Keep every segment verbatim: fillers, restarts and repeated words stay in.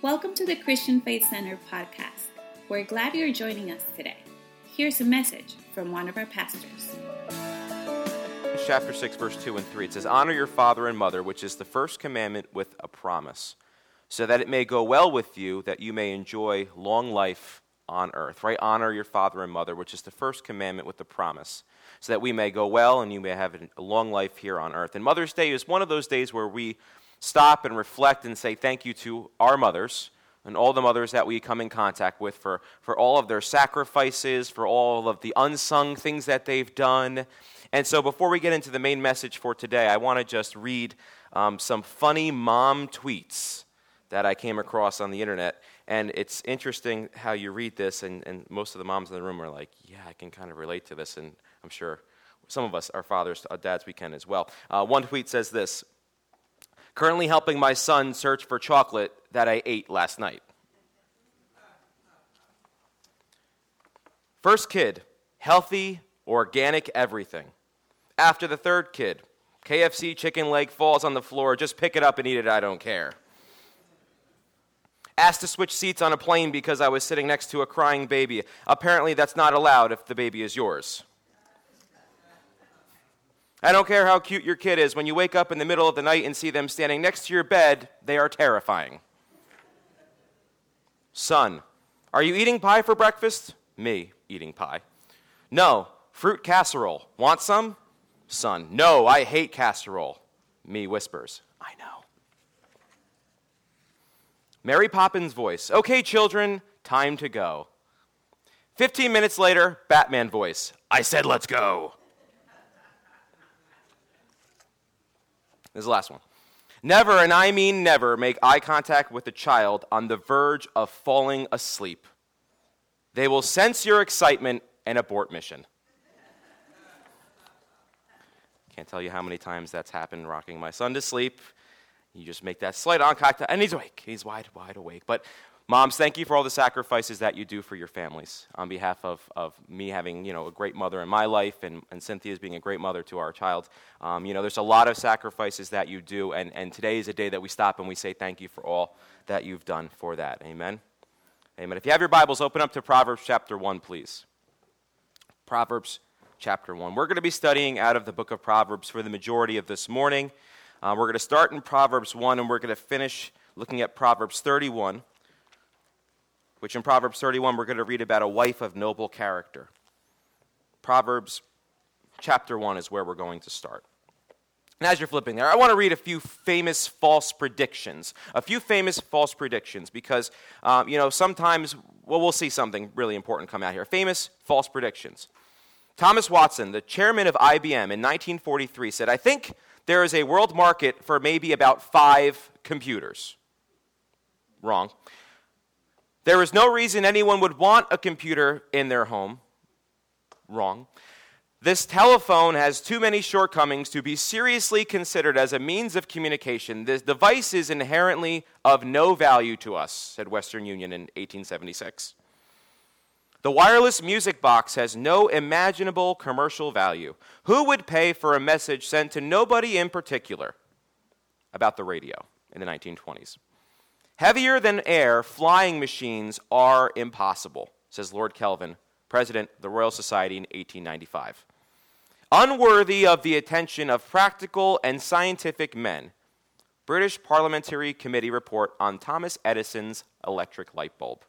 Welcome to the Christian Faith Center podcast. We're glad you're joining us today. Here's a message from one of our pastors. Chapter six, verse two and three. It says, "Honor your father and mother, which is the first commandment with a promise, so that it may go well with you, that you may enjoy long life on earth." Right? Honor your father and mother, which is the first commandment with the promise, so that we may go well and you may have a long life here on earth. And Mother's Day is one of those days where we stop and reflect and say thank you to our mothers and all the mothers that we come in contact with for, for all of their sacrifices, for all of the unsung things that they've done. And so before we get into the main message for today, I want to just read um, some funny mom tweets that I came across on the internet. And it's interesting how you read this, and, and most of the moms in the room are like, yeah, I can kind of relate to this, and I'm sure some of us, our fathers, our dads, we can as well. Uh, one tweet says this: "Currently helping my son search for chocolate that I ate last night." First kid, healthy, organic everything. After the third kid, K F C chicken leg falls on the floor, just pick it up and eat it, I don't care. Asked to switch seats on a plane because I was sitting next to a crying baby. Apparently that's not allowed if the baby is yours. I don't care how cute your kid is. When you wake up in the middle of the night and see them standing next to your bed, they are terrifying. Son, are you eating pie for breakfast? Me, eating pie. No, fruit casserole. Want some? Son, no, I hate casserole. Me whispers, I know. Mary Poppins voice. Okay, children, time to go. Fifteen minutes later, Batman voice. I said let's go. This is the last one. Never, and I mean never, make eye contact with a child on the verge of falling asleep. They will sense your excitement and abort mission. Can't tell you how many times that's happened rocking my son to sleep. You just make that slight eye contact, and he's awake. He's wide, wide awake. But moms, thank you for all the sacrifices that you do for your families. On behalf of, of me having, you know, a great mother in my life, and, and Cynthia's being a great mother to our child, um, you know, there's a lot of sacrifices that you do, and, and today is a day that we stop and we say thank you for all that you've done for that. Amen? Amen. If you have your Bibles, open up to Proverbs chapter one, please. Proverbs chapter one. We're going to be studying out of the book of Proverbs for the majority of this morning. Uh, we're going to start in Proverbs one, and we're going to finish looking at Proverbs thirty-one, which in Proverbs thirty-one, we're going to read about a wife of noble character. Proverbs chapter one is where we're going to start. And as you're flipping there, I want to read a few famous false predictions. A few famous false predictions because, um, you know, sometimes, well, we'll see something really important come out here. Famous false predictions. Thomas Watson, the chairman of I B M in nineteen forty-three, said, "I think there is a world market for maybe about five computers." Wrong. "There is no reason anyone would want a computer in their home." Wrong. "This telephone has too many shortcomings to be seriously considered as a means of communication. This device is inherently of no value to us," said Western Union in eighteen seventy-six. "The wireless music box has no imaginable commercial value. Who would pay for a message sent to nobody in particular?" About the radio in the nineteen twenties. "Heavier than air flying machines are impossible," says Lord Kelvin, president of the Royal Society in eighteen ninety-five. "Unworthy of the attention of practical and scientific men." British Parliamentary Committee report on Thomas Edison's electric light bulb.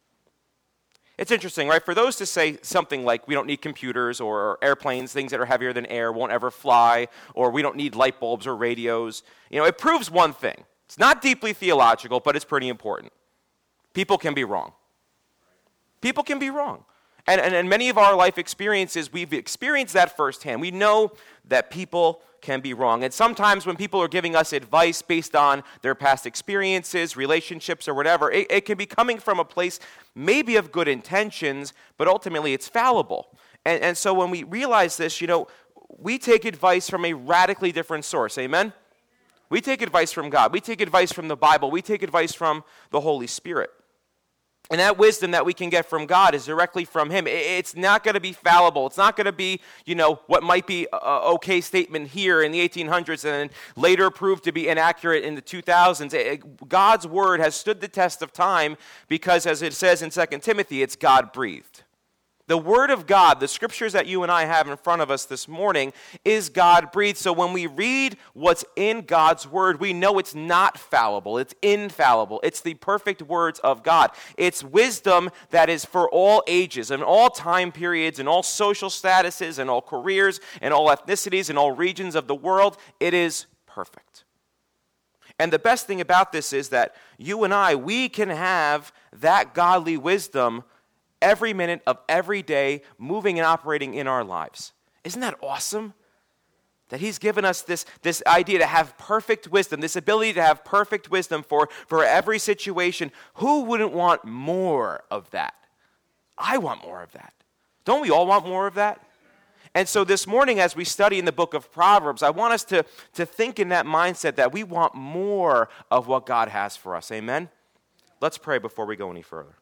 It's interesting, right? For those to say something like we don't need computers or airplanes, things that are heavier than air won't ever fly, or we don't need light bulbs or radios, you know, it proves one thing. It's not deeply theological, but it's pretty important. People can be wrong. People can be wrong. And, and in many of our life experiences, we've experienced that firsthand. We know that people can be wrong. And sometimes when people are giving us advice based on their past experiences, relationships, or whatever, it, it can be coming from a place maybe of good intentions, but ultimately it's fallible. And, and so when we realize this, you know, we take advice from a radically different source. Amen? We take advice from God. We take advice from the Bible. We take advice from the Holy Spirit. And that wisdom that we can get from God is directly from him. It's not going to be fallible. It's not going to be, you know, what might be an okay statement here in the eighteen hundreds and then later proved to be inaccurate in the two thousands. God's word has stood the test of time because, as it says in Second Timothy, it's God-breathed. The word of God, the scriptures that you and I have in front of us this morning, is God-breathed. So when we read what's in God's word, we know it's not fallible. It's infallible. It's the perfect words of God. It's wisdom that is for all ages and all time periods and all social statuses and all careers and all ethnicities and all regions of the world. It is perfect. And the best thing about this is that you and I, we can have that godly wisdom every minute of every day, moving and operating in our lives. Isn't that awesome? That he's given us this, this idea to have perfect wisdom, this ability to have perfect wisdom for, for every situation. Who wouldn't want more of that? I want more of that. Don't we all want more of that? And so this morning, as we study in the book of Proverbs, I want us to, to think in that mindset that we want more of what God has for us. Amen? Let's pray before we go any further.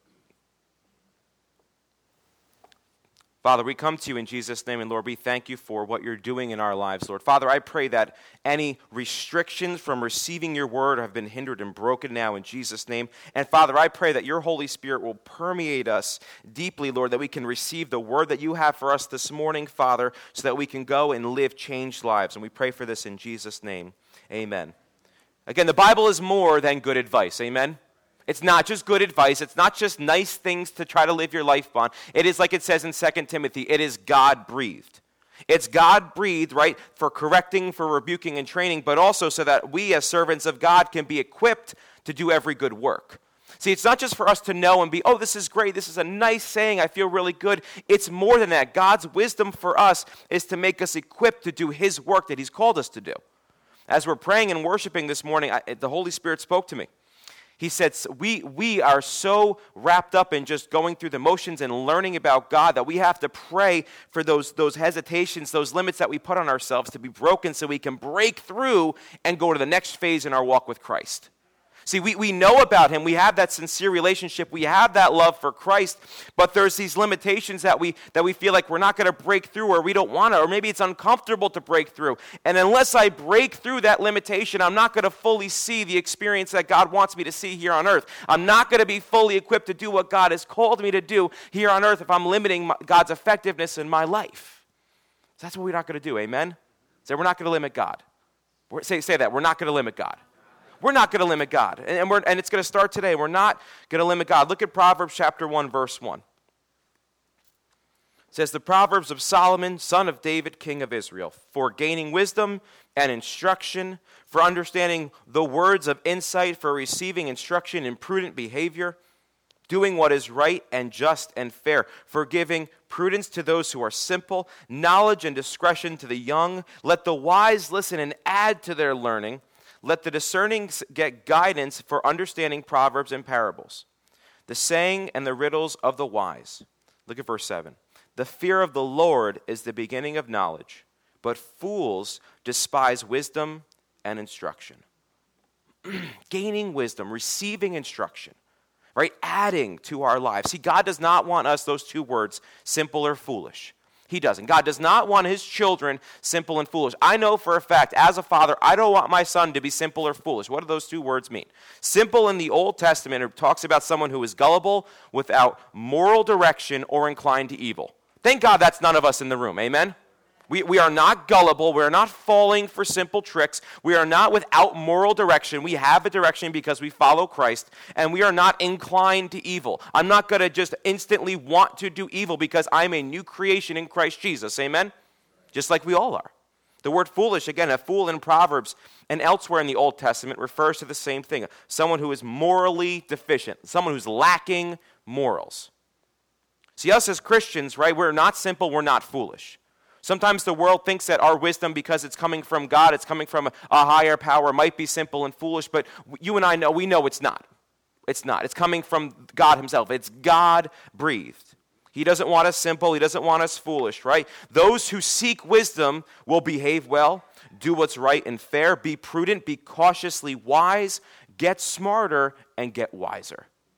Father, we come to you in Jesus' name, and Lord, we thank you for what you're doing in our lives, Lord. Father, I pray that any restrictions from receiving your word have been hindered and broken now in Jesus' name. And Father, I pray that your Holy Spirit will permeate us deeply, Lord, that we can receive the word that you have for us this morning, Father, so that we can go and live changed lives. And we pray for this in Jesus' name. Amen. Again, the Bible is more than good advice. Amen. It's not just good advice. It's not just nice things to try to live your life on. It is like it says in Second Timothy, it is God-breathed. It's God-breathed, right, for correcting, for rebuking and training, but also so that we as servants of God can be equipped to do every good work. See, it's not just for us to know and be, oh, this is great, this is a nice saying, I feel really good. It's more than that. God's wisdom for us is to make us equipped to do his work that he's called us to do. As we're praying and worshiping this morning, I, the Holy Spirit spoke to me. He said, we, we are so wrapped up in just going through the motions and learning about God that we have to pray for those, those hesitations, those limits that we put on ourselves to be broken so we can break through and go to the next phase in our walk with Christ. See, we, we know about him. We have that sincere relationship. We have that love for Christ, but there's these limitations that we that we feel like we're not going to break through or we don't want to, or maybe it's uncomfortable to break through. And unless I break through that limitation, I'm not going to fully see the experience that God wants me to see here on earth. I'm not going to be fully equipped to do what God has called me to do here on earth if I'm limiting my, God's effectiveness in my life. So that's what we're not going to do, amen? So we're not going to limit God. We're, say, say that, we're not going to limit God. We're not going to limit God, and, we're, and it's going to start today. We're not going to limit God. Look at Proverbs chapter one, verse one. It says, the Proverbs of Solomon, son of David, king of Israel, for gaining wisdom and instruction, for understanding the words of insight, for receiving instruction in prudent behavior, doing what is right and just and fair, for giving prudence to those who are simple, knowledge and discretion to the young. Let the wise listen and add to their learning. Let the discerning get guidance for understanding proverbs and parables. The saying and the riddles of the wise. Look at verse seven. The fear of the Lord is the beginning of knowledge, but fools despise wisdom and instruction. Gaining wisdom, receiving instruction, right? Adding to our lives. See, God does not want us, those two words, simple or foolish. He doesn't. God does not want his children simple and foolish. I know for a fact, as a father, I don't want my son to be simple or foolish. What do those two words mean? Simple in the Old Testament, it talks about someone who is gullible, without moral direction, or inclined to evil. Thank God that's none of us in the room. Amen? We, we are not gullible. We are not falling for simple tricks. We are not without moral direction. We have a direction because we follow Christ, and we are not inclined to evil. I'm not going to just instantly want to do evil because I'm a new creation in Christ Jesus. Amen? Just like we all are. The word foolish, again, a fool in Proverbs and elsewhere in the Old Testament refers to the same thing. Someone who is morally deficient. Someone who's lacking morals. See, us as Christians, right, we're not simple, we're not foolish. Sometimes the world thinks that our wisdom, because it's coming from God, it's coming from a, a higher power, might be simple and foolish, but you and I know, we know it's not. It's not. It's coming from God himself. It's God-breathed. He doesn't want us simple. He doesn't want us foolish, right? Those who seek wisdom will behave well, do what's right and fair, be prudent, be cautiously wise, get smarter, and get wiser.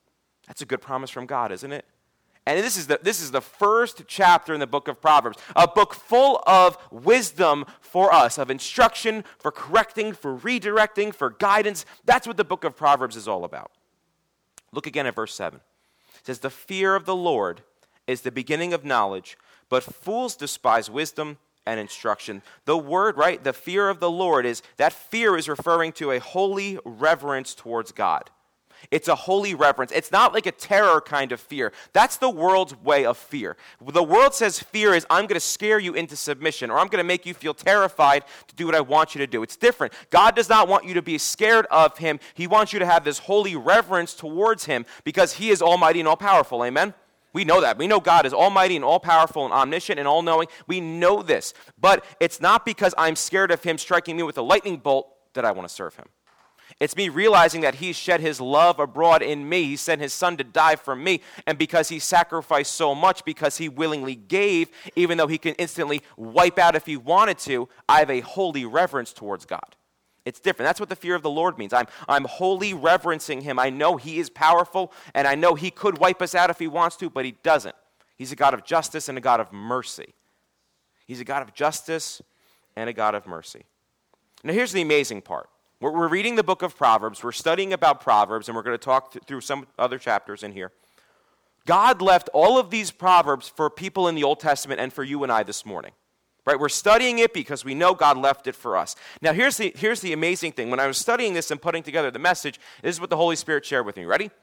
That's a good promise from God, isn't it? And this is the this is the first chapter in the book of Proverbs, a book full of wisdom for us, of instruction, for correcting, for redirecting, for guidance. That's what the book of Proverbs is all about. Look again at verse seven. It says, "The fear of the Lord is the beginning of knowledge, but fools despise wisdom and instruction." The word, right, the fear of the Lord, is that fear is referring to a holy reverence towards God. It's a holy reverence. It's not like a terror kind of fear. That's the world's way of fear. The world says fear is, I'm going to scare you into submission, or I'm going to make you feel terrified to do what I want you to do. It's different. God does not want you to be scared of him. He wants you to have this holy reverence towards him because he is almighty and all-powerful. Amen? We know that. We know God is almighty and all-powerful and omniscient and all-knowing. We know this. But it's not because I'm scared of him striking me with a lightning bolt that I want to serve him. It's me realizing that he shed his love abroad in me. He sent his son to die for me. And because he sacrificed so much, because he willingly gave, even though he can instantly wipe out if he wanted to, I have a holy reverence towards God. It's different. That's what the fear of the Lord means. I'm, I'm wholly reverencing him. I know he is powerful, and I know he could wipe us out if he wants to, but he doesn't. He's a God of justice and a God of mercy. He's a God of justice and a God of mercy. Now here's the amazing part. We're reading the book of Proverbs. We're studying about Proverbs, and we're going to talk th- through some other chapters in here. God left all of these Proverbs for people in the Old Testament and for you and I this morning. Right? We're studying it because we know God left it for us. Now, here's the, here's the amazing thing. When I was studying this and putting together the message, this is what the Holy Spirit shared with me. Ready?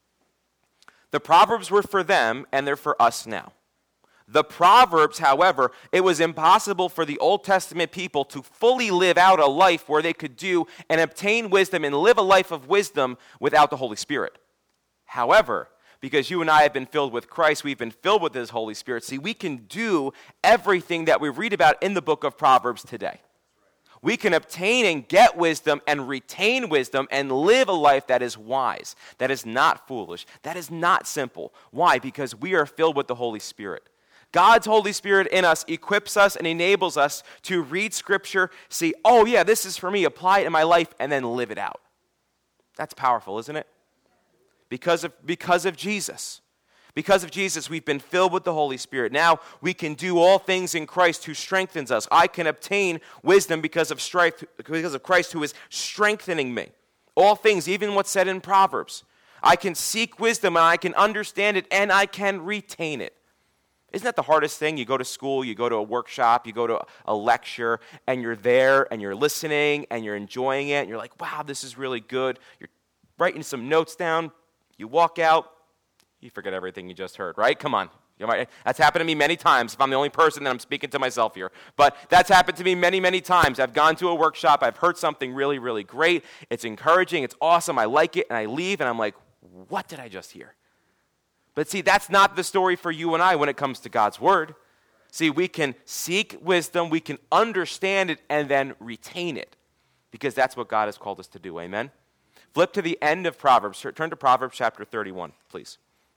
The Proverbs were for them, and they're for us now. The Proverbs, however, it was impossible for the Old Testament people to fully live out a life where they could do and obtain wisdom and live a life of wisdom without the Holy Spirit. However, because you and I have been filled with Christ, we've been filled with his Holy Spirit. See, we can do everything that we read about in the book of Proverbs today. We can obtain and get wisdom and retain wisdom and live a life that is wise, that is not foolish, that is not simple. Why? Because we are filled with the Holy Spirit. God's Holy Spirit in us equips us and enables us to read Scripture, see, oh yeah, this is for me, apply it in my life, and then live it out. That's powerful, isn't it? Because of, because of Jesus. Because of Jesus, we've been filled with the Holy Spirit. Now we can do all things in Christ who strengthens us. I can obtain wisdom because of strife, because of Christ who is strengthening me. All things, even what's said in Proverbs. I can seek wisdom and I can understand it and I can retain it. Isn't that the hardest thing? You go to school, you go to a workshop, you go to a lecture, and you're there, and you're listening, and you're enjoying it, and you're like, wow, this is really good. You're writing some notes down. You walk out, you forget everything you just heard, right? Come on. You might, that's happened to me many times. If I'm the only person, then I'm speaking to myself here. But that's happened to me many, many times. I've gone to a workshop. I've heard something really, really great. It's encouraging. It's awesome. I like it, and I leave, and I'm like, what did I just hear? But see, that's not the story for you and I when it comes to God's word. See, we can seek wisdom, we can understand it, and then retain it. Because that's what God has called us to do, amen? Flip to the end of Proverbs. Turn to Proverbs chapter thirty-one, please.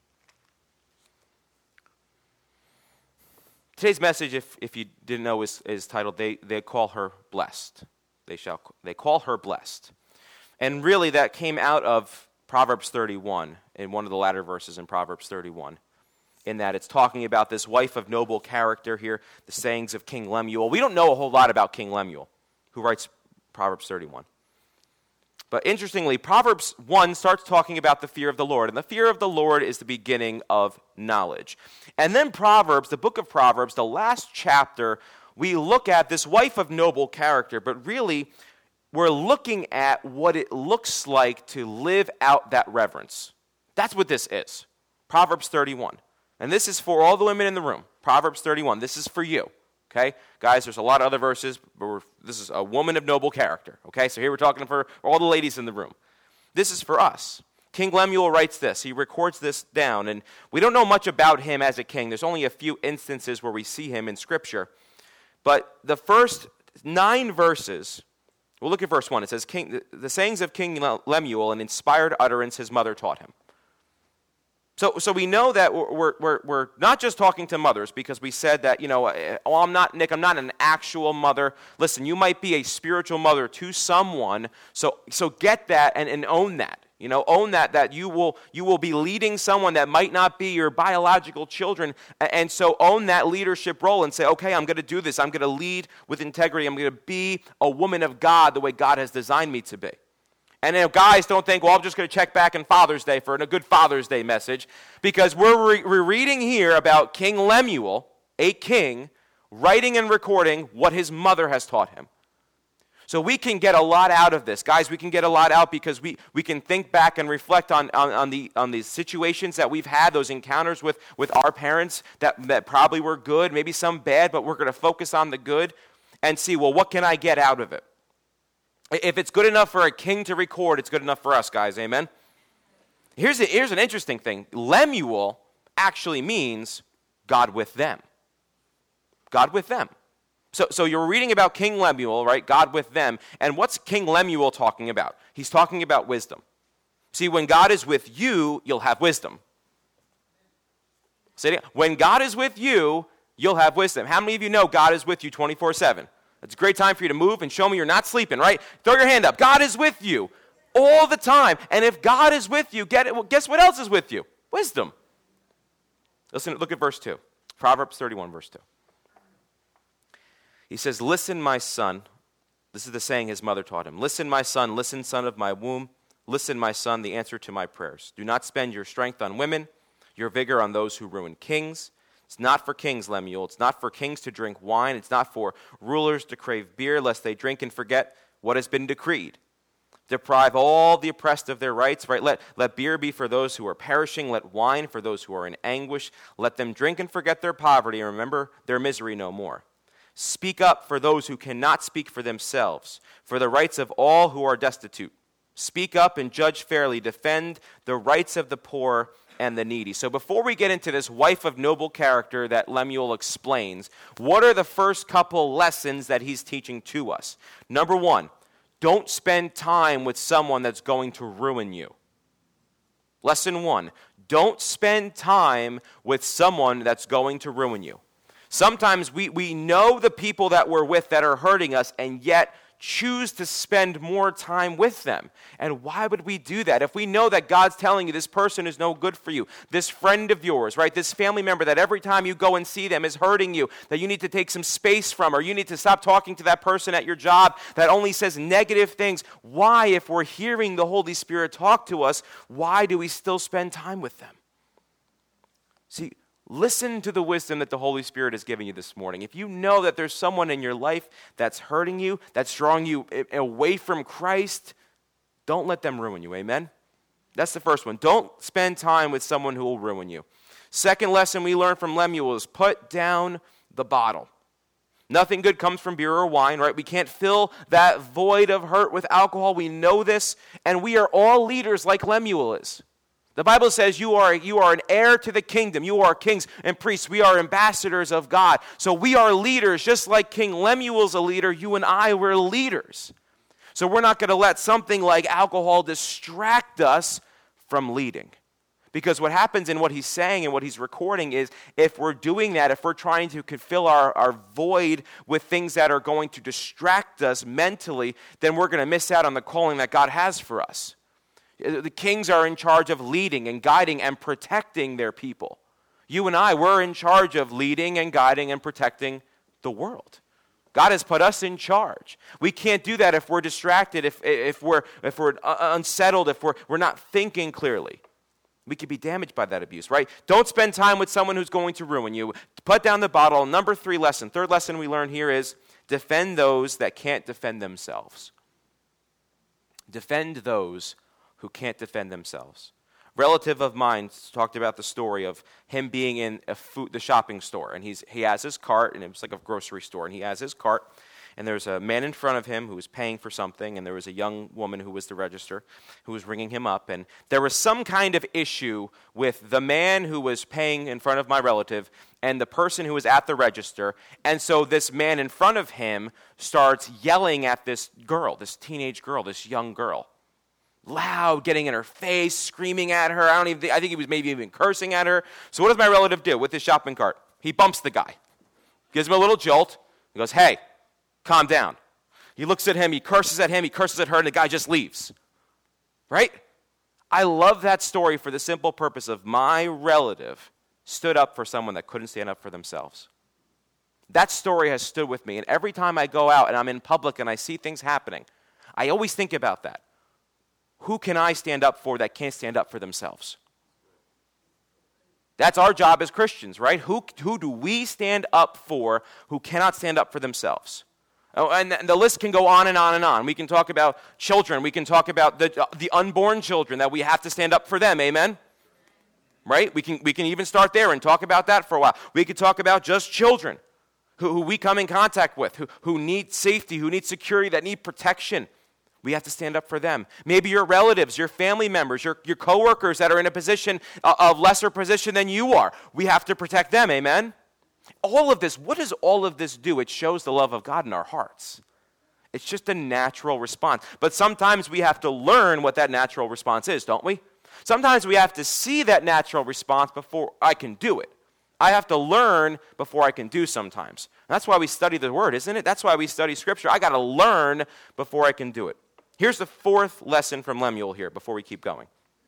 Today's message, if, if you didn't know, is, is titled, they, they Call Her Blessed. They shall they call her blessed. And really that came out of Proverbs thirty-one, in one of the latter verses in Proverbs thirty-one, in that it's talking about this wife of noble character here, the sayings of King Lemuel. We don't know a whole lot about King Lemuel, who writes Proverbs thirty-one. But interestingly, Proverbs one starts talking about the fear of the Lord, and the fear of the Lord is the beginning of knowledge. And then Proverbs, the book of Proverbs, the last chapter, we look at this wife of noble character, but really we're looking at what it looks like to live out that reverence. That's what this is. Proverbs thirty-one. And this is for all the women in the room. Proverbs thirty-one. This is for you. Okay? Guys, there's a lot of other verses, but we're, this is a woman of noble character. Okay? So here we're talking for all the ladies in the room. This is for us. King Lemuel writes this. He records this down. And we don't know much about him as a king. There's only a few instances where we see him in Scripture. But the first nine verses, we'll look at verse one. It says, King, the sayings of King Lemuel, an inspired utterance his mother taught him. So, so we know that we're, we're, we're not just talking to mothers because we said that, you know, oh, I'm not, Nick, I'm not an actual mother. Listen, you might be a spiritual mother to someone, so, so get that and, and own that. You know, own that, that you will you will be leading someone that might not be your biological children. And so own that leadership role and say, okay, I'm going to do this. I'm going to lead with integrity. I'm going to be a woman of God the way God has designed me to be. And then guys don't think, well, I'm just going to check back on Father's Day for a good Father's Day message. Because we're, re- we're reading here about King Lemuel, a king, writing and recording what his mother has taught him. So we can get a lot out of this. Guys, we can get a lot out because we, we can think back and reflect on, on, on the on the situations that we've had, those encounters with, with our parents that, that probably were good, maybe some bad, but we're going to focus on the good and see, well, what can I get out of it? If it's good enough for a king to record, it's good enough for us, guys. Amen? Here's, a, here's an interesting thing. Lemuel actually means God with them. God with them. So, so you're reading about King Lemuel, right? God with them. And what's King Lemuel talking about? He's talking about wisdom. See, when God is with you, you'll have wisdom. Say it again. When God is with you, you'll have wisdom. How many of you know God is with you twenty-four seven? It's a great time for you to move and show me you're not sleeping, right? Throw your hand up. God is with you all the time. And if God is with you, get it, well, guess what else is with you? Wisdom. Listen, look at verse two. Proverbs thirty-one, verse two. He says, listen, my son. This is the saying his mother taught him. Listen, my son. Listen, son of my womb. Listen, my son, the answer to my prayers. Do not spend your strength on women, your vigor on those who ruin kings. It's not for kings, Lemuel. It's not for kings to drink wine. It's not for rulers to crave beer, lest they drink and forget what has been decreed. Deprive all the oppressed of their rights, right? Let, let beer be for those who are perishing. Let wine for those who are in anguish. Let them drink and forget their poverty and remember their misery no more. Speak up for those who cannot speak for themselves, for the rights of all who are destitute. Speak up and judge fairly. Defend the rights of the poor and the needy. So before we get into this wife of noble character that Lemuel explains, what are the first couple lessons that he's teaching to us? Number one, don't spend time with someone that's going to ruin you. Lesson one, don't spend time with someone that's going to ruin you. Sometimes we, we know the people that we're with that are hurting us and yet choose to spend more time with them. And why would we do that? If we know that God's telling you this person is no good for you, this friend of yours, right, this family member that every time you go and see them is hurting you, that you need to take some space from, or you need to stop talking to that person at your job that only says negative things. Why, if we're hearing the Holy Spirit talk to us, why do we still spend time with them? See, listen to the wisdom that the Holy Spirit has given you this morning. If you know that there's someone in your life that's hurting you, that's drawing you away from Christ, don't let them ruin you. Amen? That's the first one. Don't spend time with someone who will ruin you. Second lesson we learn from Lemuel is put down the bottle. Nothing good comes from beer or wine, right? We can't fill that void of hurt with alcohol. We know this, and we are all leaders like Lemuel is. The Bible says you are, you are an heir to the kingdom. You are kings and priests. We are ambassadors of God. So we are leaders, just like King Lemuel's a leader. You and I were leaders. So we're not going to let something like alcohol distract us from leading. Because what happens in what he's saying and what he's recording is if we're doing that, if we're trying to fill our, our void with things that are going to distract us mentally, then we're going to miss out on the calling that God has for us. The kings are in charge of leading and guiding and protecting their people. You and I, we're in charge of leading and guiding and protecting the world. God has put us in charge. We can't do that if we're distracted, if if we're if we're unsettled, if we're we're not thinking clearly. We could be damaged by that abuse, right? Don't spend time with someone who's going to ruin you. Put down the bottle. Number three lesson. Third lesson we learn here is defend those that can't defend themselves. Defend those who can't defend themselves. A relative of mine talked about the story of him being in a food, the shopping store, and he's he has his cart, and it was like a grocery store, and he has his cart, and there's a man in front of him who was paying for something, and there was a young woman who was the register who was ringing him up, and there was some kind of issue with the man who was paying in front of my relative and the person who was at the register, and so this man in front of him starts yelling at this girl, this teenage girl, this young girl. Loud, getting in her face, screaming at her. I don't even. Think, I think he was maybe even cursing at her. So what does my relative do with his shopping cart? He bumps the guy, gives him a little jolt. He goes, "Hey, calm down." He looks at him. He curses at him. He curses at her, and the guy just leaves. Right? I love that story for the simple purpose of my relative stood up for someone that couldn't stand up for themselves. That story has stood with me, and every time I go out and I'm in public and I see things happening, I always think about that. Who can I stand up for that can't stand up for themselves? That's our job as Christians, right? Who, who do we stand up for who cannot stand up for themselves? Oh, and the list can go on and on and on. We can talk about children. We can talk about the, the unborn children, that we have to stand up for them. Amen? Right? We can, we can even start there and talk about that for a while. We could talk about just children who, who we come in contact with, who, who need safety, who need security, that need protection. We have to stand up for them. Maybe your relatives, your family members, your, your coworkers that are in a position, uh, of lesser position than you are. We have to protect them. Amen? All of this, what does all of this do? It shows the love of God in our hearts. It's just a natural response. But sometimes we have to learn what that natural response is, don't we? Sometimes we have to see that natural response before I can do it. I have to learn before I can do sometimes. That's why we study the Word, isn't it? That's why we study Scripture. I got to learn before I can do it. Here's the fourth lesson from Lemuel here before we keep going.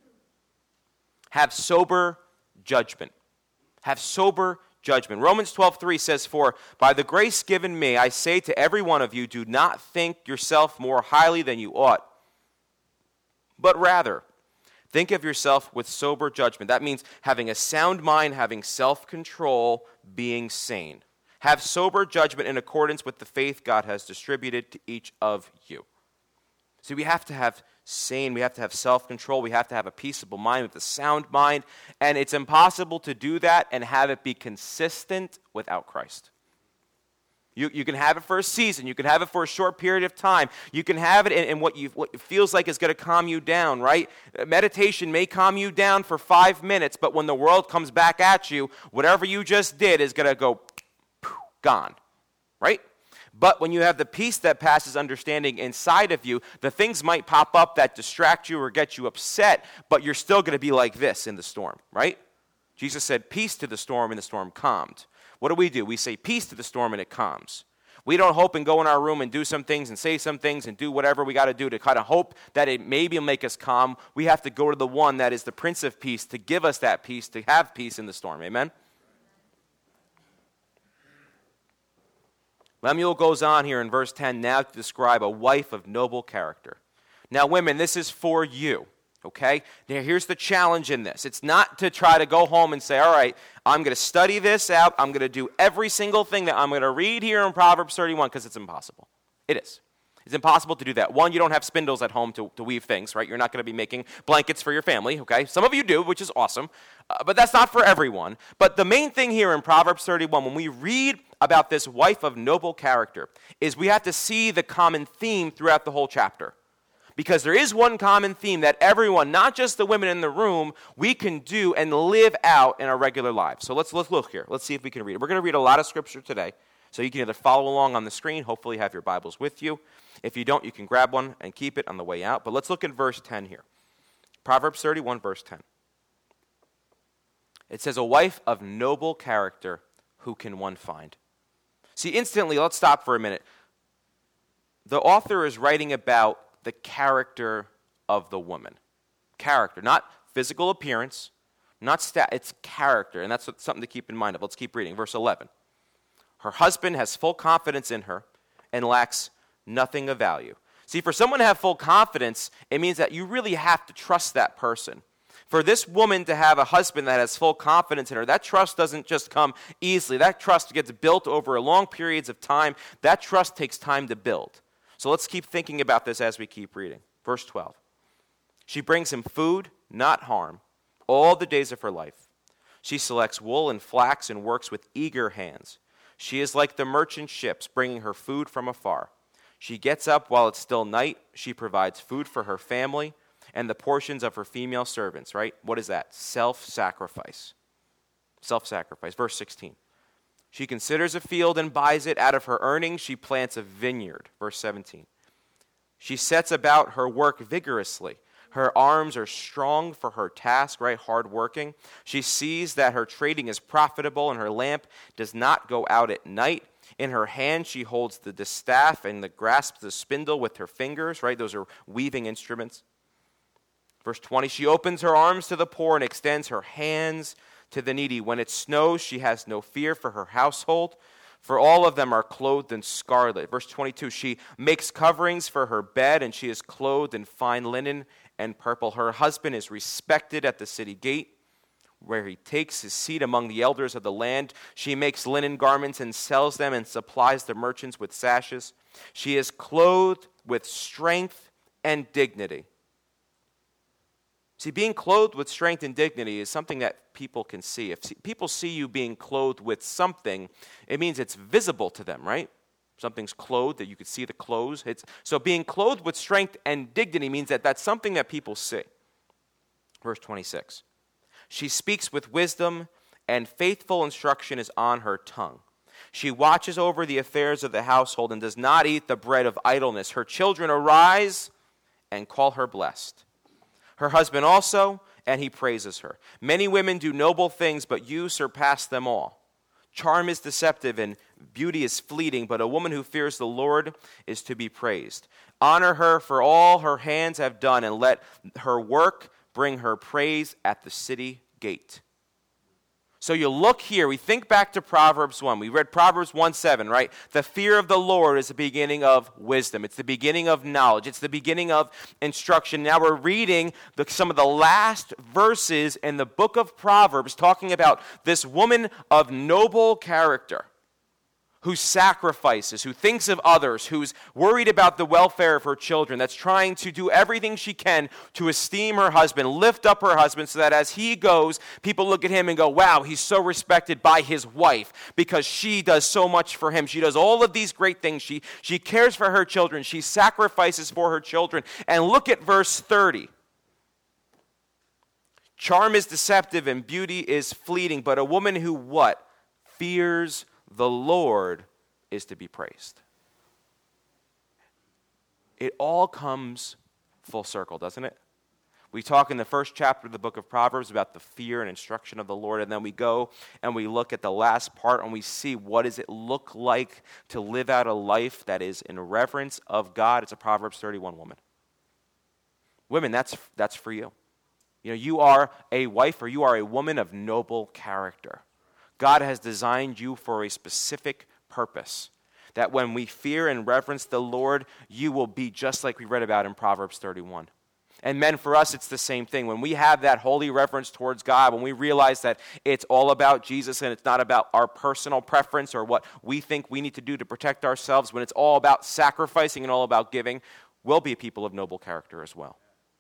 Have sober judgment. Have sober judgment. Romans twelve three says, "For by the grace given me, I say to every one of you, do not think yourself more highly than you ought, but rather think of yourself with sober judgment." That means having a sound mind, having self-control, being sane. Have sober judgment in accordance with the faith God has distributed to each of you. See, we have to have sane, we have to have self-control, we have to have a peaceable mind with a sound mind, and it's impossible to do that and have it be consistent without Christ. You, you can have it for a season, you can have it for a short period of time, you can have it in, in what, you, what it feels like is going to calm you down, right? Meditation may calm you down for five minutes, but when the world comes back at you, whatever you just did is going to go, gone, right? But when you have the peace that passes understanding inside of you, the things might pop up that distract you or get you upset, but you're still going to be like this in the storm, right? Jesus said, peace to the storm, and the storm calmed. What do we do? We say peace to the storm, and it calms. We don't hope and go in our room and do some things and say some things and do whatever we got to do to kind of hope that it maybe will make us calm. We have to go to the one that is the Prince of Peace to give us that peace, to have peace in the storm. Amen? Lemuel goes on here in verse ten now to describe a wife of noble character. Now, women, this is for you, okay? Now, here's the challenge in this. It's not to try to go home and say, all right, I'm going to study this out. I'm going to do every single thing that I'm going to read here in Proverbs thirty-one, because it's impossible. It is. It's impossible to do that. One, you don't have spindles at home to, to weave things, right? You're not going to be making blankets for your family, okay? Some of you do, which is awesome, uh, but that's not for everyone. But the main thing here in Proverbs thirty-one, when we read about this wife of noble character, is we have to see the common theme throughout the whole chapter. Because there is one common theme that everyone, not just the women in the room, we can do and live out in our regular lives. So let's, let's look here. Let's see if we can read it. We're going to read a lot of scripture today. So you can either follow along on the screen, hopefully have your Bibles with you. If you don't, you can grab one and keep it on the way out. But let's look at verse ten here. Proverbs thirty-one, verse ten. It says, a wife of noble character, who can one find? See, instantly, let's stop for a minute. The author is writing about the character of the woman. Character, not physical appearance, not stat, it's character. And that's what, something to keep in mind of. Let's keep reading. Verse eleven. Her husband has full confidence in her and lacks nothing of value. See, for someone to have full confidence, it means that you really have to trust that person. For this woman to have a husband that has full confidence in her, that trust doesn't just come easily. That trust gets built over long periods of time. That trust takes time to build. So let's keep thinking about this as we keep reading. Verse twelve. She brings him food, not harm, all the days of her life. She selects wool and flax and works with eager hands. She is like the merchant ships, bringing her food from afar. She gets up while it's still night. She provides food for her family and the portions of her female servants, right? What is that? Self-sacrifice. Self-sacrifice. Verse sixteen. She considers a field and buys it. Out of her earnings, she plants a vineyard. Verse seventeen. She sets about her work vigorously. Her arms are strong for her task, right? Hard working. She sees that her trading is profitable and her lamp does not go out at night. In her hand, she holds the distaff and the grasps the spindle with her fingers, right? Those are weaving instruments. Verse twenty, she opens her arms to the poor and extends her hands to the needy. When it snows, she has no fear for her household, for all of them are clothed in scarlet. Verse twenty-two, she makes coverings for her bed, and she is clothed in fine linen and purple. Her husband is respected at the city gate, where he takes his seat among the elders of the land. She makes linen garments and sells them and supplies the merchants with sashes. She is clothed with strength and dignity. See, being clothed with strength and dignity is something that people can see. If people see you being clothed with something, it means it's visible to them, right? Something's clothed, that you could see the clothes. It's, so being clothed with strength and dignity means that that's something that people see. Verse twenty-six. She speaks with wisdom, and faithful instruction is on her tongue. She watches over the affairs of the household and does not eat the bread of idleness. Her children arise and call her blessed. Her husband also, and he praises her. Many women do noble things, but you surpass them all. Charm is deceptive and beauty is fleeting, but a woman who fears the Lord is to be praised. Honor her for all her hands have done, and let her work bring her praise at the city gate. So you look here, we think back to Proverbs one. We read Proverbs one seven, right? The fear of the Lord is the beginning of wisdom. It's the beginning of knowledge. It's the beginning of instruction. Now we're reading the, some of the last verses in the book of Proverbs talking about this woman of noble character, who sacrifices, who thinks of others, who's worried about the welfare of her children, that's trying to do everything she can to esteem her husband, lift up her husband, so that as he goes, people look at him and go, wow, he's so respected by his wife because she does so much for him. She does all of these great things. She, she cares for her children. She sacrifices for her children. And look at verse thirty. Charm is deceptive and beauty is fleeting, but a woman who what? Fears the Lord is to be praised. It all comes full circle, doesn't it? We talk in the first chapter of the book of Proverbs about the fear and instruction of the Lord, and then we go and we look at the last part and we see what does it look like to live out a life that is in reverence of God. It's a Proverbs thirty-one woman. Women, that's that's for you. You know, you are a wife or you are a woman of noble character. God has designed you for a specific purpose, that when we fear and reverence the Lord, you will be just like we read about in Proverbs thirty-one. And men, for us, it's the same thing. When we have that holy reverence towards God, when we realize that it's all about Jesus and it's not about our personal preference or what we think we need to do to protect ourselves, when it's all about sacrificing and all about giving, we'll be a people of noble character as well.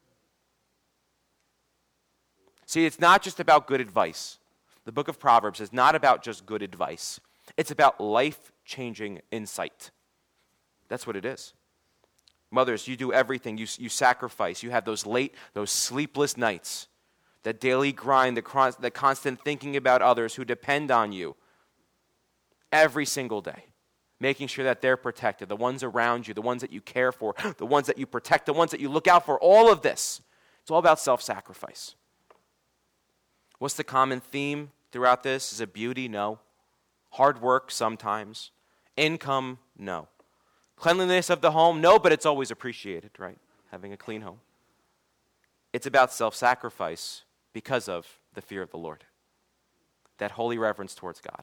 See, it's not just about good advice. The book of Proverbs is not about just good advice. It's about life-changing insight. That's what it is. Mothers, you do everything. You, you sacrifice. You have those late, those sleepless nights, that daily grind, the, the constant thinking about others who depend on you every single day, making sure that they're protected, the ones around you, the ones that you care for, the ones that you protect, the ones that you look out for, all of this. It's all about self-sacrifice. What's the common theme throughout this? Is it beauty? No. Hard work? Sometimes. Income? No. Cleanliness of the home? No, but it's always appreciated, right? Having a clean home. It's about self-sacrifice because of the fear of the Lord. That holy reverence towards God.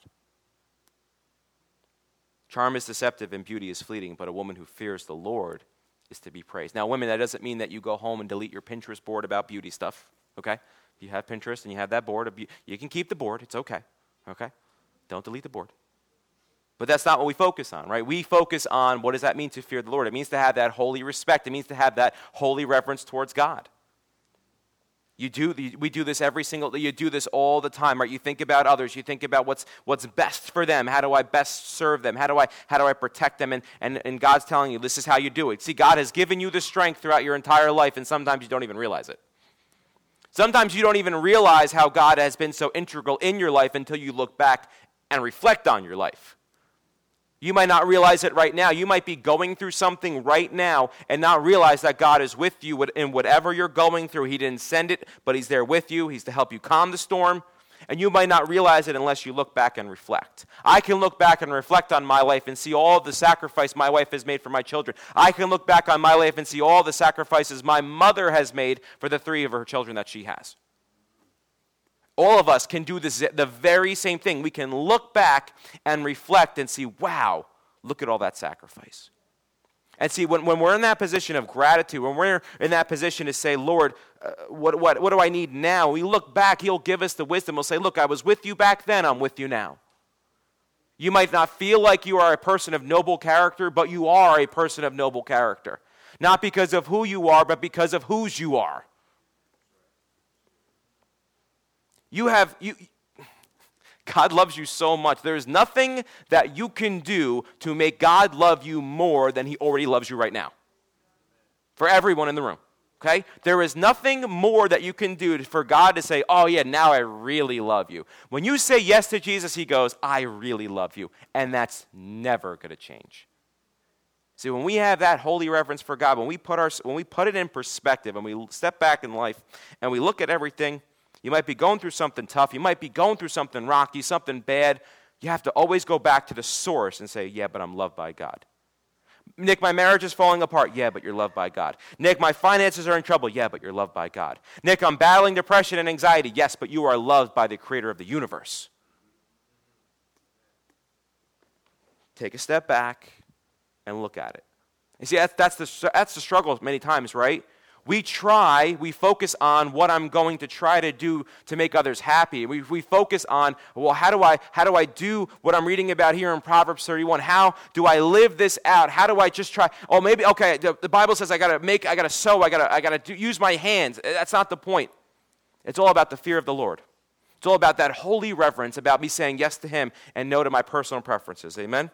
Charm is deceptive and beauty is fleeting, but a woman who fears the Lord is to be praised. Now, women, that doesn't mean that you go home and delete your Pinterest board about beauty stuff, okay? You have Pinterest and you have that board. Of, you can keep the board. It's okay. Okay? Don't delete the board. But that's not what we focus on, right? We focus on what does that mean to fear the Lord. It means to have that holy respect. It means to have that holy reverence towards God. You do. We do this every single day. You do this all the time, right? You think about others. You think about what's what's best for them. How do I best serve them? How do I how do I protect them? And, and, and God's telling you this is how you do it. See, God has given you the strength throughout your entire life, and sometimes you don't even realize it. Sometimes you don't even realize how God has been so integral in your life until you look back and reflect on your life. You might not realize it right now. You might be going through something right now and not realize that God is with you in whatever you're going through. He didn't send it, but He's there with you. He's to help you calm the storm. And you might not realize it unless you look back and reflect. I can look back and reflect on my life and see all of the sacrifice my wife has made for my children. I can look back on my life and see all the sacrifices my mother has made for the three of her children that she has. All of us can do this, the very same thing. We can look back and reflect and see, wow, look at all that sacrifice. And see, when, when we're in that position of gratitude, when we're in that position to say, Lord, uh, what, what, what do I need now? We look back, he'll give us the wisdom. He'll say, look, I was with you back then, I'm with you now. You might not feel like you are a person of noble character, but you are a person of noble character. Not because of who you are, but because of whose you are. You have... you. God loves you so much. There is nothing that you can do to make God love you more than he already loves you right now. For everyone in the room, okay? There is nothing more that you can do for God to say, oh yeah, now I really love you. When you say yes to Jesus, he goes, I really love you. And that's never going to change. See, when we have that holy reverence for God, when we put our, when we put it in perspective and we step back in life and we look at everything, you might be going through something tough. You might be going through something rocky, something bad. You have to always go back to the source and say, yeah, but I'm loved by God. Nick, my marriage is falling apart. Yeah, but you're loved by God. Nick, my finances are in trouble. Yeah, but you're loved by God. Nick, I'm battling depression and anxiety. Yes, but you are loved by the creator of the universe. Take a step back and look at it. You see, that's, that's, the, that's the struggle many times, right? We try, we focus on what I'm going to try to do to make others happy. We, we focus on, well, how do I how do I do what I'm reading about here in Proverbs thirty-one? How do I live this out? How do I just try? Oh, maybe, okay, the, the Bible says I got to make, I got to sow, I got to I got to use my hands. That's not the point. It's all about the fear of the Lord. It's all about that holy reverence, about me saying yes to him and no to my personal preferences. Amen?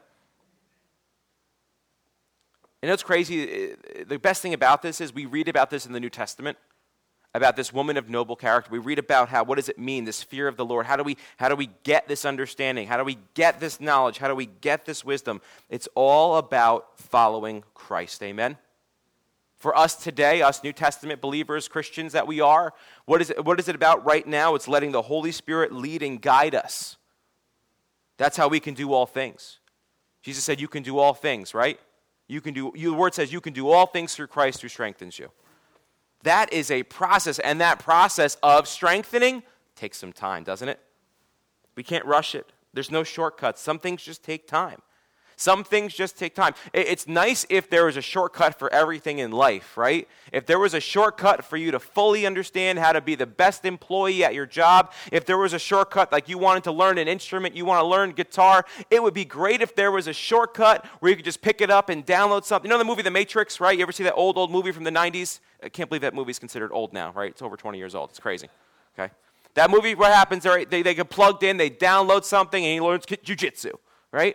You know what's crazy? The best thing about this is we read about this in the New Testament, about this woman of noble character. We read about how, what does it mean, this fear of the Lord? How do we, how do we get this understanding? How do we get this knowledge? How do we get this wisdom? It's all about following Christ, amen? For us today, us New Testament believers, Christians that we are, what is it, what is it about right now? It's letting the Holy Spirit lead and guide us. That's how we can do all things. Jesus said you can do all things, right? You can do, the word says you can do all things through Christ who strengthens you. That is a process, and that process of strengthening takes some time, doesn't it? We can't rush it. There's no shortcuts. Some things just take time. Some things just take time. It's nice if there was a shortcut for everything in life, right? If there was a shortcut for you to fully understand how to be the best employee at your job, if there was a shortcut like you wanted to learn an instrument, you want to learn guitar, it would be great if there was a shortcut where you could just pick it up and download something. You know the movie The Matrix, right? You ever see that old, old movie from the nineties? I can't believe that movie's considered old now, right? It's over twenty years old. It's crazy, okay? That movie, what happens, they, they get plugged in, they download something, and he learns jiu-jitsu, right?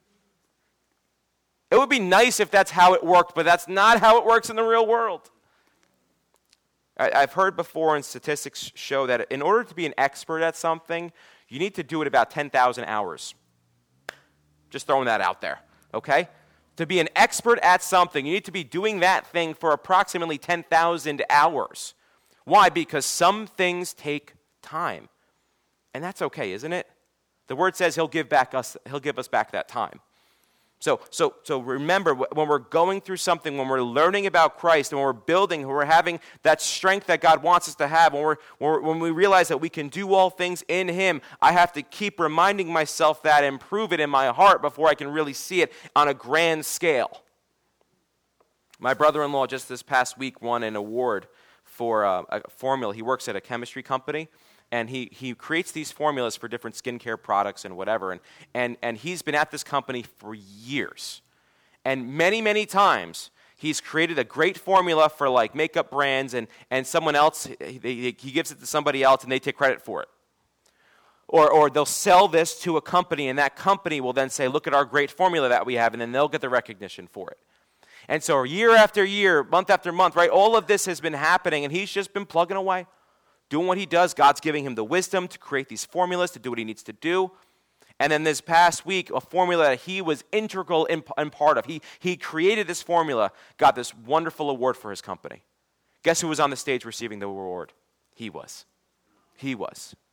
It would be nice if that's how it worked, but that's not how it works in the real world. I, I've heard before, and statistics show that in order to be an expert at something, you need to do it about ten thousand hours. Just throwing that out there, okay? To be an expert at something, you need to be doing that thing for approximately ten thousand hours. Why? Because some things take time. And that's okay, isn't it? The word says he'll give back us, he'll give us back that time. So, so, so remember, when we're going through something, when we're learning about Christ, and when we're building, when we're having that strength that God wants us to have, when, we're, when, we're, when we realize that we can do all things in him, I have to keep reminding myself that and prove it in my heart before I can really see it on a grand scale. My brother-in-law just this past week won an award for a, a formula. He works at a chemistry company. And he, he creates these formulas for different skincare products and whatever. And, and, and he's been at this company for years. And many, many times, he's created a great formula for like makeup brands, and, and someone else, he, he gives it to somebody else, and they take credit for it. Or, or they'll sell this to a company, and that company will then say, look at our great formula that we have, and then they'll get the recognition for it. And so year after year, month after month, right, all of this has been happening, and he's just been plugging away. Doing what he does, God's giving him the wisdom to create these formulas, to do what he needs to do. And then this past week, a formula that he was integral in, in part of, he, he created this formula, got this wonderful award for his company. Guess who was on the stage receiving the award? He was. He was.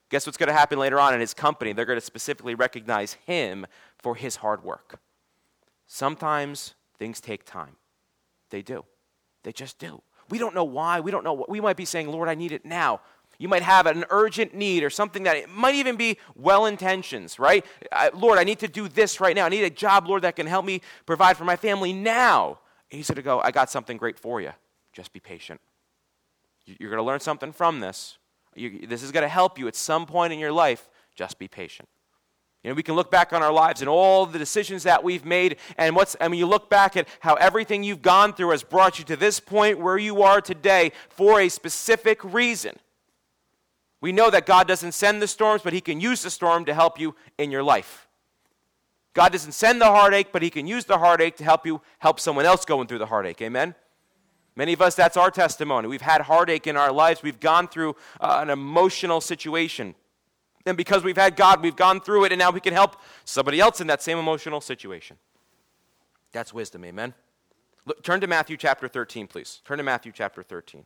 Guess what's going to happen later on in his company? They're going to specifically recognize him for his hard work. Sometimes things take time. They do. They just do. We don't know why. We don't know what. We might be saying, Lord, I need it now. You might have an urgent need or something that it might even be well-intentions, right? I, Lord, I need to do this right now. I need a job, Lord, that can help me provide for my family now. And he's going to go, I got something great for you. Just be patient. You're going to learn something from this. You, this is going to help you at some point in your life. Just be patient. You know, we can look back on our lives and all the decisions that we've made, and what's, I mean, you look back at how everything you've gone through has brought you to this point where you are today for a specific reason. We know that God doesn't send the storms, but he can use the storm to help you in your life. God doesn't send the heartache, but he can use the heartache to help you help someone else going through the heartache. Amen? Many of us, that's our testimony. We've had heartache in our lives. We've gone through uh, an emotional situation. And because we've had God, we've gone through it, and now we can help somebody else in that same emotional situation. That's wisdom, amen? Look, turn to Matthew chapter thirteen, please. Turn to Matthew chapter thirteen.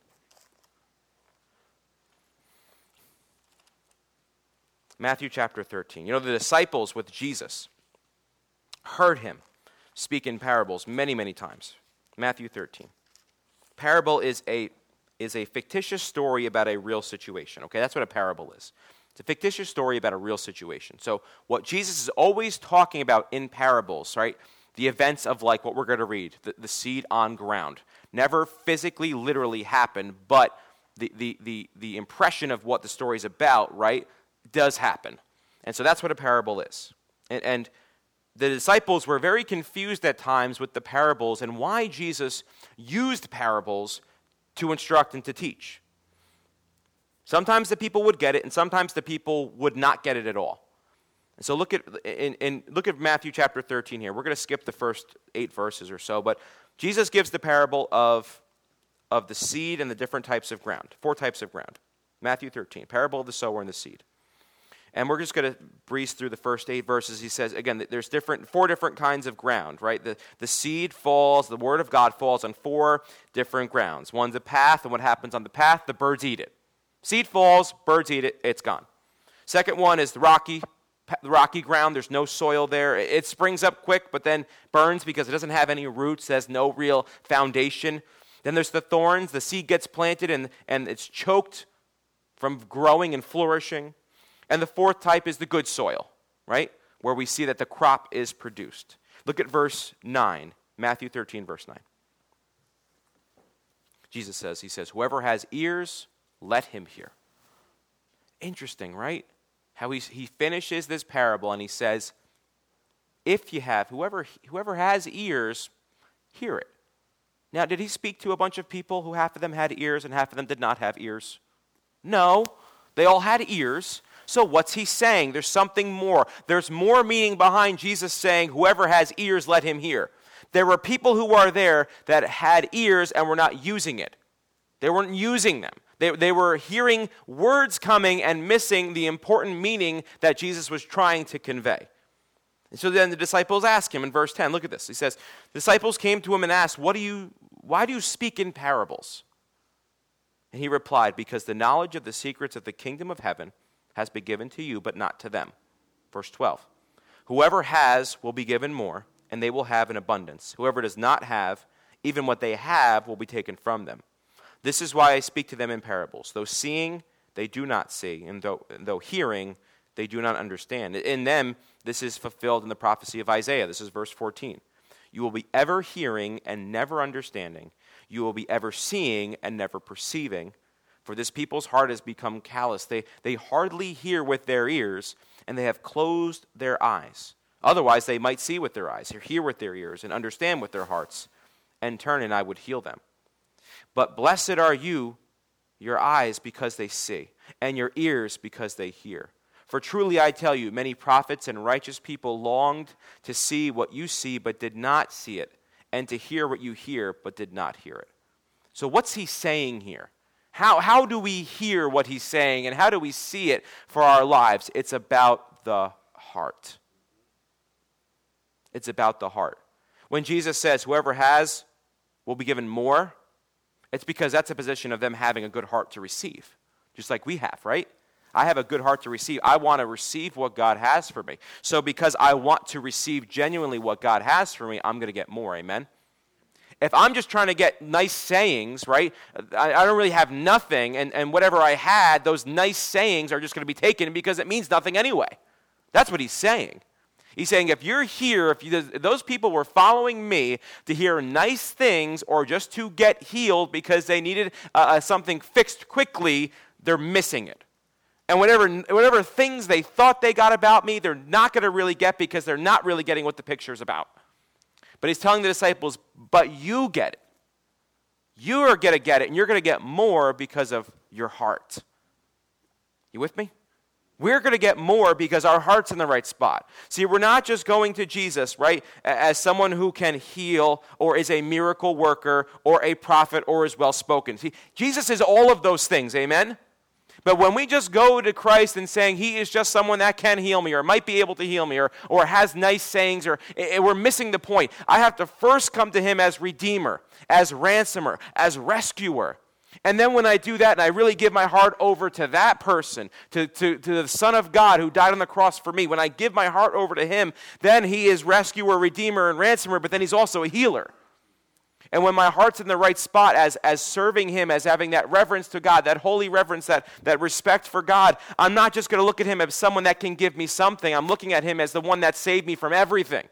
Matthew chapter thirteen. You know, the disciples with Jesus heard him speak in parables many, many times. Matthew thirteen. Parable is a, is a fictitious story about a real situation. Okay, that's what a parable is. It's a fictitious story about a real situation. So what Jesus is always talking about in parables, right, the events of like what we're going to read, the, the seed on ground, never physically, literally happen, but the, the, the, the impression of what the story is about, right, does happen. And so that's what a parable is. And, and the disciples were very confused at times with the parables and why Jesus used parables to instruct and to teach. Sometimes the people would get it, and sometimes the people would not get it at all. And so look at in, in look at Matthew chapter thirteen here. We're going to skip the first eight verses or so, but Jesus gives the parable of, of the seed and the different types of ground, four types of ground. Matthew thirteen, parable of the sower and the seed. And we're just going to breeze through the first eight verses. He says, again, there's different four different kinds of ground, right? The, the seed falls, the word of God falls on four different grounds. One's a path, and what happens on the path? The birds eat it. Seed falls, birds eat it, it's gone. Second one is the rocky, the rocky ground. There's no soil there. It springs up quick, but then burns because it doesn't have any roots. It has no real foundation. Then there's the thorns. The seed gets planted, and, and it's choked from growing and flourishing. And the fourth type is the good soil, right? Where we see that the crop is produced. Look at verse nine, Matthew thirteen, verse nine. Jesus says, he says, whoever has ears, let him hear. Interesting, right? How he, he finishes this parable and he says, if you have, whoever, whoever has ears, hear it. Now, did he speak to a bunch of people who half of them had ears and half of them did not have ears? No, they all had ears. So what's he saying? There's something more. There's more meaning behind Jesus saying, whoever has ears, let him hear. There were people who are there that had ears and were not using it. They weren't using them. They, they were hearing words coming and missing the important meaning that Jesus was trying to convey. And so then the disciples ask him in verse ten, look at this. He says, the disciples came to him and asked, "What do you? Why do you speak in parables?" And he replied, because the knowledge of the secrets of the kingdom of heaven has been given to you, but not to them. Verse twelve, whoever has will be given more, and they will have an abundance. Whoever does not have, even what they have will be taken from them. This is why I speak to them in parables. Though seeing, they do not see, and though, though hearing, they do not understand. In them, this is fulfilled in the prophecy of Isaiah. This is verse fourteen. You will be ever hearing and never understanding. You will be ever seeing and never perceiving. For this people's heart has become callous. They, they hardly hear with their ears, and they have closed their eyes. Otherwise, they might see with their eyes, or hear with their ears, and understand with their hearts, and turn, and I would heal them. But blessed are you, your eyes, because they see, and your ears, because they hear. For truly I tell you, many prophets and righteous people longed to see what you see, but did not see it, and to hear what you hear, but did not hear it. So what's he saying here? How, how do we hear what he's saying, and how do we see it for our lives? It's about the heart. It's about the heart. When Jesus says, whoever has will be given more, it's because that's a position of them having a good heart to receive, just like we have, right? I have a good heart to receive. I want to receive what God has for me. So because I want to receive genuinely what God has for me, I'm going to get more. Amen? If I'm just trying to get nice sayings, right, I, I don't really have nothing, and, and whatever I had, those nice sayings are just going to be taken because it means nothing anyway. That's what he's saying. He's saying if you're here, if, you, if those people were following me to hear nice things or just to get healed because they needed uh, something fixed quickly, they're missing it. And whatever, whatever things they thought they got about me, they're not going to really get because they're not really getting what the picture's about. But he's telling the disciples, but you get it. You are going to get it, and you're going to get more because of your heart. You with me? We're going to get more because our heart's in the right spot. See, we're not just going to Jesus, right, as someone who can heal or is a miracle worker or a prophet or is well-spoken. See, Jesus is all of those things, amen? But when we just go to Christ and saying he is just someone that can heal me or might be able to heal me or, or has nice sayings, or we're missing the point. I have to first come to him as Redeemer, as Ransomer, as Rescuer. And then when I do that and I really give my heart over to that person, to, to, to the Son of God who died on the cross for me, when I give my heart over to him, then he is Rescuer, Redeemer, and Ransomer, but then he's also a healer. And when my heart's in the right spot as, as serving him, as having that reverence to God, that holy reverence, that, that respect for God, I'm not just going to look at him as someone that can give me something. I'm looking at him as the one that saved me from everything.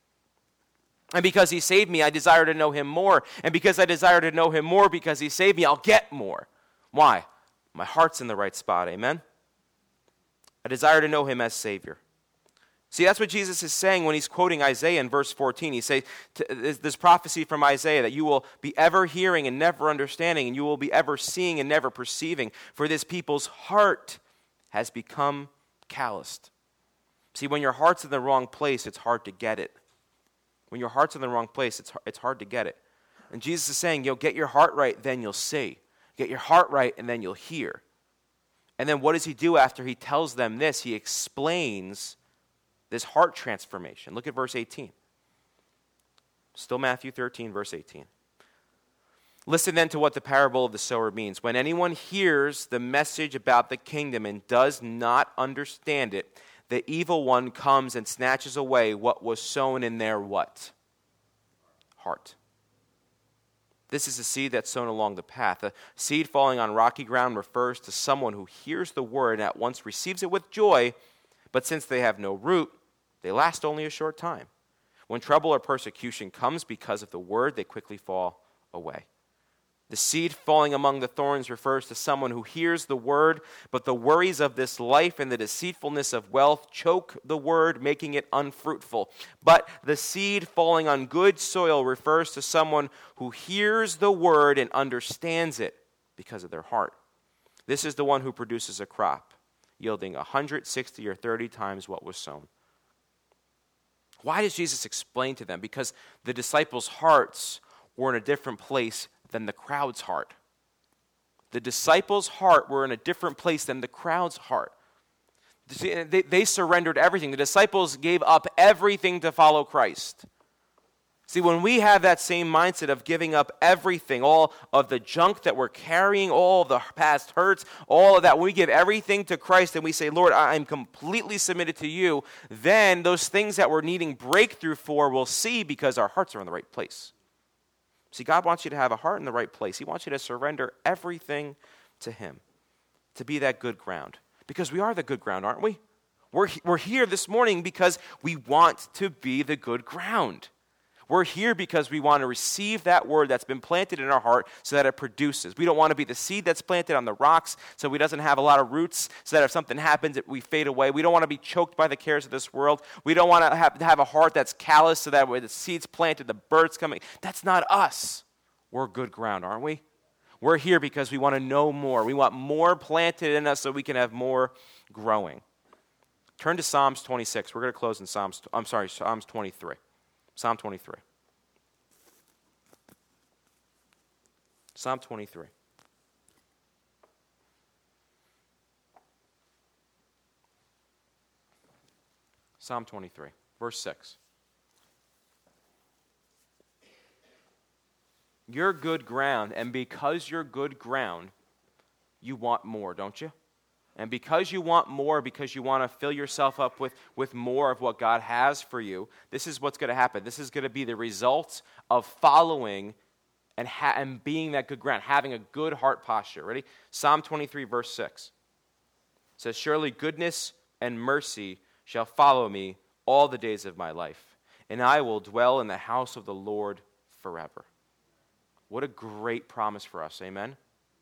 And because he saved me, I desire to know him more. And because I desire to know him more because he saved me, I'll get more. Why? My heart's in the right spot, amen? I desire to know him as Savior. See, that's what Jesus is saying when he's quoting Isaiah in verse fourteen. He says, this prophecy from Isaiah, that you will be ever hearing and never understanding, and you will be ever seeing and never perceiving, for this people's heart has become calloused. See, when your heart's in the wrong place, it's hard to get it. When your heart's in the wrong place, it's, it's hard to get it. And Jesus is saying, yo, get your heart right, then you'll see. Get your heart right, and then you'll hear. And then what does he do after he tells them this? He explains this heart transformation. Look at verse eighteen. Still Matthew thirteen, verse eighteen. Listen then to what the parable of the sower means. When anyone hears the message about the kingdom and does not understand it, the evil one comes and snatches away what was sown in their what? Heart. This is the seed that's sown along the path. A seed falling on rocky ground refers to someone who hears the word and at once receives it with joy, but since they have no root, they last only a short time. When trouble or persecution comes because of the word, they quickly fall away. The seed falling among the thorns refers to someone who hears the word, but the worries of this life and the deceitfulness of wealth choke the word, making it unfruitful. But the seed falling on good soil refers to someone who hears the word and understands it because of their heart. This is the one who produces a crop, yielding one hundred sixty or thirty times what was sown. Why does Jesus explain to them? Because the disciples' hearts were in a different place than the crowd's heart. The disciples' heart were in a different place than the crowd's heart. They, they surrendered everything. The disciples gave up everything to follow Christ. See, when we have that same mindset of giving up everything, all of the junk that we're carrying, all of the past hurts, all of that, when we give everything to Christ and we say, Lord, I'm completely submitted to you, then those things that we're needing breakthrough for we'll see because our hearts are in the right place. See, God wants you to have a heart in the right place. He wants you to surrender everything to him, to be that good ground. Because we are the good ground, aren't we? We're, we're here this morning because we want to be the good ground. We're here because we want to receive that word that's been planted in our heart so that it produces. We don't want to be the seed that's planted on the rocks so it doesn't have a lot of roots, so that if something happens, we fade away. We don't want to be choked by the cares of this world. We don't want to have, to have a heart that's callous so that when the seed's planted, the birds coming. That's not us. We're good ground, aren't we? We're here because we want to know more. We want more planted in us so we can have more growing. Turn to Psalms twenty-six. We're going to close in Psalms, I'm sorry, Psalms twenty-three. Psalm twenty-three. Psalm twenty-three. Psalm twenty-three, verse six. You're good ground, and because you're good ground, you want more, don't you? And because you want more, because you want to fill yourself up with, with more of what God has for you, this is what's going to happen. This is going to be the result of following and, ha- and being that good ground, having a good heart posture. Ready? Psalm twenty-three, verse six. It says, surely goodness and mercy shall follow me all the days of my life, and I will dwell in the house of the Lord forever. What a great promise for us, amen?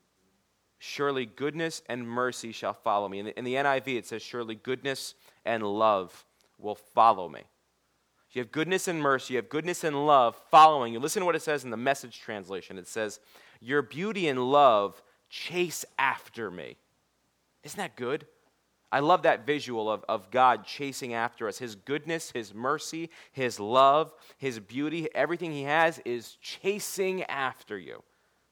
Surely goodness and mercy shall follow me. In the, in the N I V, it says, surely goodness and love will follow me. You have goodness and mercy, you have goodness and love following you. Listen to what it says in the Message translation. It says, your beauty and love chase after me. Isn't that good? I love that visual of, of God chasing after us. His goodness, His mercy, His love, His beauty, everything He has is chasing after you.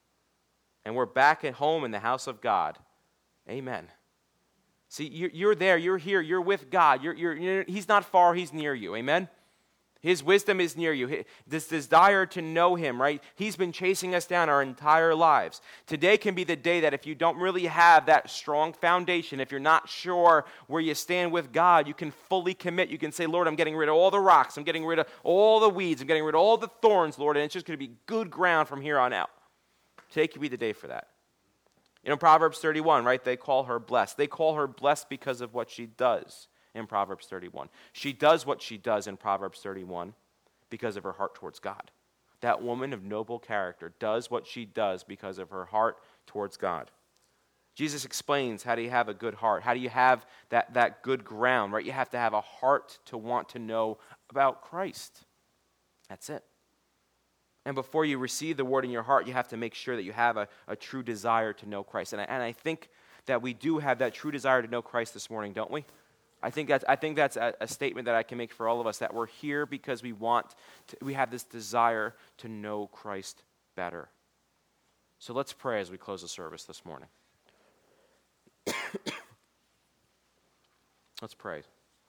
And we're back at home in the house of God. Amen. See, you're, you're there, you're here, you're with God. You're, you're, you're, He's not far, He's near you. Amen? His wisdom is near you. This desire to know Him, right? He's been chasing us down our entire lives. Today can be the day that if you don't really have that strong foundation, if you're not sure where you stand with God, you can fully commit. You can say, Lord, I'm getting rid of all the rocks. I'm getting rid of all the weeds. I'm getting rid of all the thorns, Lord, and it's just going to be good ground from here on out. Today could be the day for that. You know, Proverbs thirty-one, right? They call her blessed. They call her blessed because of what she does in Proverbs thirty-one. She does what she does in Proverbs thirty-one because of her heart towards God. That woman of noble character does what she does because of her heart towards God. Jesus explains, how do you have a good heart? How do you have that, that good ground, right? You have to have a heart to want to know about Christ. That's it. And before you receive the word in your heart, you have to make sure that you have a, a true desire to know Christ. And I, and I think that we do have that true desire to know Christ this morning, don't we? I think that's, I think that's a, a statement that I can make for all of us, that we're here because we want to, we have this desire to know Christ better. So let's pray as we close the service this morning. Let's pray.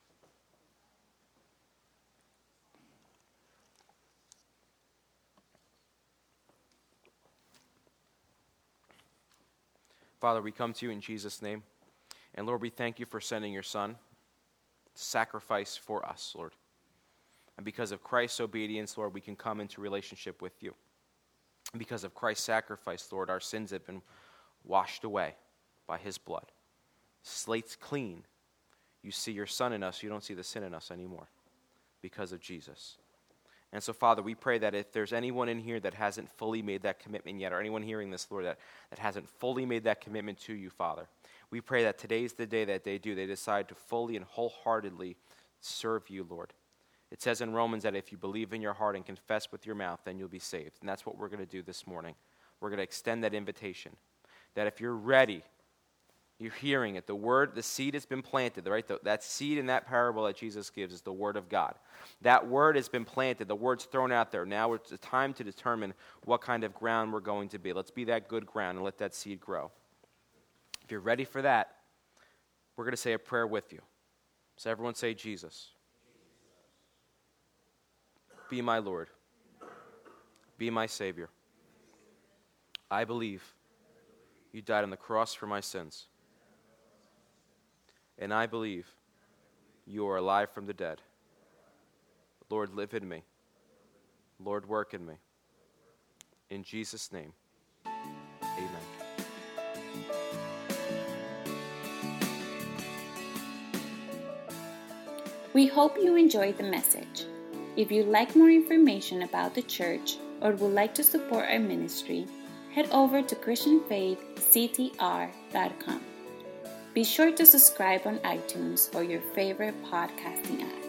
Father, we come to you in Jesus' name. And Lord, we thank you for sending your Son to sacrifice for us, Lord. And because of Christ's obedience, Lord, we can come into relationship with you. And because of Christ's sacrifice, Lord, our sins have been washed away by his blood. Slate's clean. You see your Son in us, you don't see the sin in us anymore because of Jesus. And so, Father, we pray that if there's anyone in here that hasn't fully made that commitment yet, or anyone hearing this, Lord, that, that hasn't fully made that commitment to you, Father, we pray that today's the day that they do. They decide to fully and wholeheartedly serve you, Lord. It says in Romans that if you believe in your heart and confess with your mouth, then you'll be saved. And that's what we're going to do this morning. We're going to extend that invitation, that if you're ready, you're hearing it. The word, the seed has been planted, right? The, that seed in that parable that Jesus gives is the word of God. That word has been planted. The word's thrown out there. Now it's time to determine what kind of ground we're going to be. Let's be that good ground and let that seed grow. If you're ready for that, we're going to say a prayer with you. So everyone say, Jesus, be my Lord. Be my Savior. I believe you died on the cross for my sins. And I believe you are alive from the dead. Lord, live in me. Lord, work in me. In Jesus' name, amen. We hope you enjoyed the message. If you'd like more information about the church or would like to support our ministry, head over to christian faith c t r dot com. Be sure to subscribe on iTunes or your favorite podcasting app.